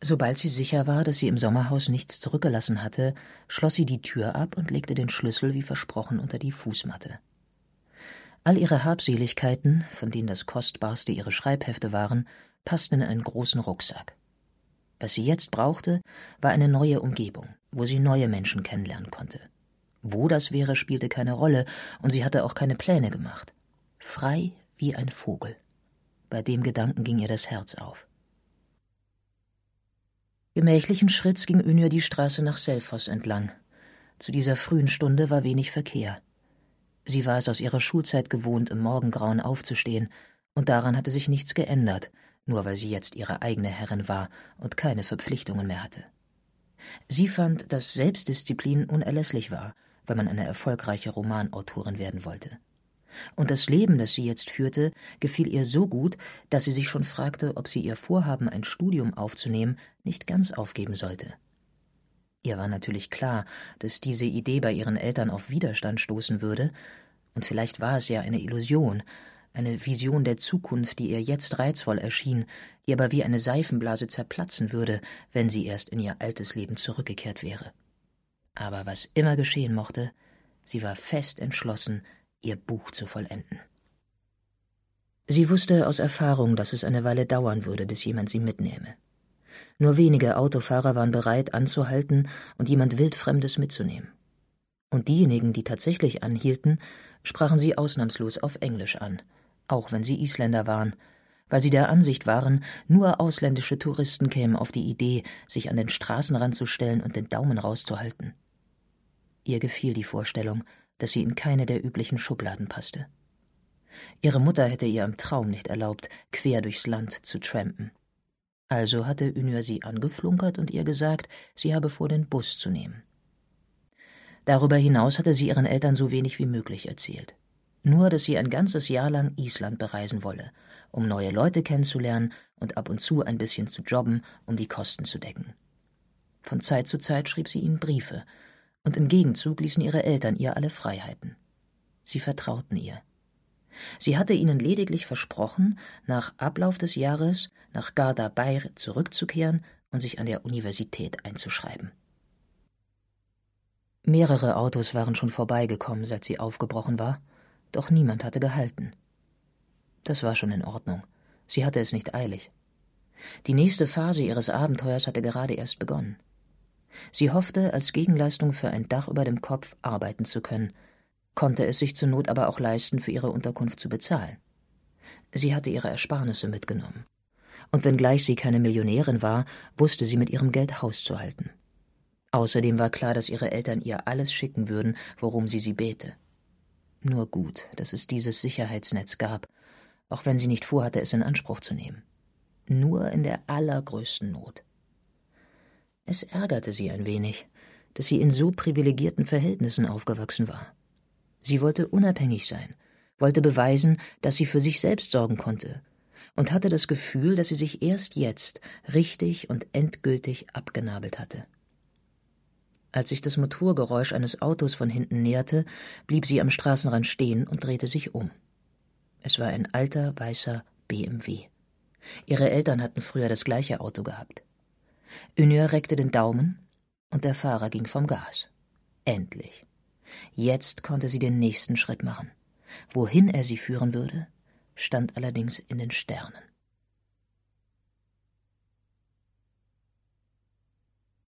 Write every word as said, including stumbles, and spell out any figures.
Sobald sie sicher war, dass sie im Sommerhaus nichts zurückgelassen hatte, schloss sie die Tür ab und legte den Schlüssel wie versprochen unter die Fußmatte. All ihre Habseligkeiten, von denen das Kostbarste ihre Schreibhefte waren, passten in einen großen Rucksack. Was sie jetzt brauchte, war eine neue Umgebung, wo sie neue Menschen kennenlernen konnte. Wo das wäre, spielte keine Rolle, und sie hatte auch keine Pläne gemacht. Frei wie ein Vogel. Bei dem Gedanken ging ihr das Herz auf. Gemächlichen Schritts ging Ynja die Straße nach Selfoss entlang. Zu dieser frühen Stunde war wenig Verkehr. Sie war es aus ihrer Schulzeit gewohnt, im Morgengrauen aufzustehen, und daran hatte sich nichts geändert, nur weil sie jetzt ihre eigene Herrin war und keine Verpflichtungen mehr hatte. Sie fand, dass Selbstdisziplin unerlässlich war, wenn man eine erfolgreiche Romanautorin werden wollte. Und das Leben, das sie jetzt führte, gefiel ihr so gut, dass sie sich schon fragte, ob sie ihr Vorhaben, ein Studium aufzunehmen, nicht ganz aufgeben sollte. Ihr war natürlich klar, dass diese Idee bei ihren Eltern auf Widerstand stoßen würde, und vielleicht war es ja eine Illusion, eine Vision der Zukunft, die ihr jetzt reizvoll erschien, die aber wie eine Seifenblase zerplatzen würde, wenn sie erst in ihr altes Leben zurückgekehrt wäre. Aber was immer geschehen mochte, sie war fest entschlossen, ihr Buch zu vollenden. Sie wusste aus Erfahrung, dass es eine Weile dauern würde, bis jemand sie mitnehme. Nur wenige Autofahrer waren bereit, anzuhalten und jemand Wildfremdes mitzunehmen. Und diejenigen, die tatsächlich anhielten, sprachen sie ausnahmslos auf Englisch an, auch wenn sie Isländer waren, weil sie der Ansicht waren, nur ausländische Touristen kämen auf die Idee, sich an den Straßenrand zu stellen und den Daumen rauszuhalten. Ihr gefiel die Vorstellung, dass sie in keine der üblichen Schubladen passte. Ihre Mutter hätte ihr im Traum nicht erlaubt, quer durchs Land zu trampen. Also hatte Ynja sie angeflunkert und ihr gesagt, sie habe vor, den Bus zu nehmen. Darüber hinaus hatte sie ihren Eltern so wenig wie möglich erzählt. Nur, dass sie ein ganzes Jahr lang Island bereisen wolle, um neue Leute kennenzulernen und ab und zu ein bisschen zu jobben, um die Kosten zu decken. Von Zeit zu Zeit schrieb sie ihnen Briefe, und im Gegenzug ließen ihre Eltern ihr alle Freiheiten. Sie vertrauten ihr. Sie hatte ihnen lediglich versprochen, nach Ablauf des Jahres nach Garðabær zurückzukehren und sich an der Universität einzuschreiben. Mehrere Autos waren schon vorbeigekommen, seit sie aufgebrochen war, doch niemand hatte gehalten. Das war schon in Ordnung. Sie hatte es nicht eilig. Die nächste Phase ihres Abenteuers hatte gerade erst begonnen. Sie hoffte, als Gegenleistung für ein Dach über dem Kopf arbeiten zu können, konnte es sich zur Not aber auch leisten, für ihre Unterkunft zu bezahlen. Sie hatte ihre Ersparnisse mitgenommen. Und wenngleich sie keine Millionärin war, wusste sie mit ihrem Geld Haus zu halten. Außerdem war klar, dass ihre Eltern ihr alles schicken würden, worum sie sie bäte. Nur gut, dass es dieses Sicherheitsnetz gab, auch wenn sie nicht vorhatte, es in Anspruch zu nehmen. Nur in der allergrößten Not. Es ärgerte sie ein wenig, dass sie in so privilegierten Verhältnissen aufgewachsen war. Sie wollte unabhängig sein, wollte beweisen, dass sie für sich selbst sorgen konnte, und hatte das Gefühl, dass sie sich erst jetzt richtig und endgültig abgenabelt hatte. Als sich das Motorgeräusch eines Autos von hinten näherte, blieb sie am Straßenrand stehen und drehte sich um. Es war ein alter, weißer B M W. Ihre Eltern hatten früher das gleiche Auto gehabt. Ynja reckte den Daumen, und der Fahrer ging vom Gas. Endlich. Jetzt konnte sie den nächsten Schritt machen. Wohin er sie führen würde, stand allerdings in den Sternen.